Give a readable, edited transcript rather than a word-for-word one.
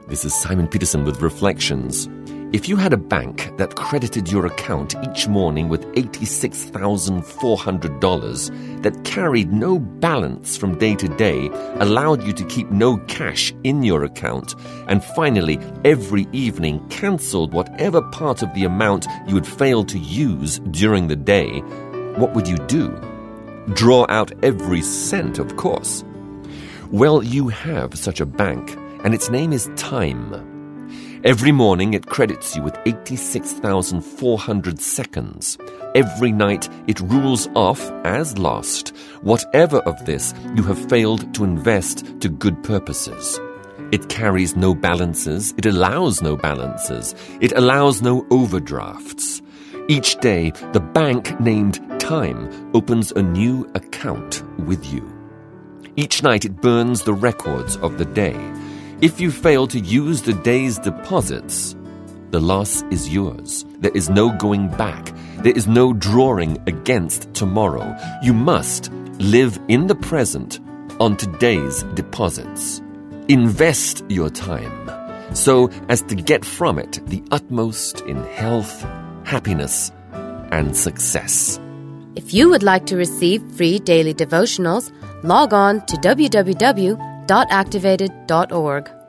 This is Simon Peterson with Reflections. If you had a bank that credited your account each morning with $86,400, that carried no balance from day to day, allowed you to keep no cash in your account, and finally, every evening cancelled whatever part of the amount you had failed to use during the day, what would you do? Draw out every cent, of course. Well, you have such a bank, and its name is time. Every morning it credits you with 86,400 seconds. Every night it rules off as lost whatever of this you have failed to invest to good purposes. It carries no balances. It allows no balances. It allows no overdrafts. Each day, the bank named Time opens a new account with you. Each night it burns the records of the day. If you fail to use the day's deposits, the loss is yours. There is no going back. There is no drawing against tomorrow. You must live in the present on today's deposits. Invest your time so as to get from it the utmost in health, happiness, and success. If you would like to receive free daily devotionals, log on to www.activated.org.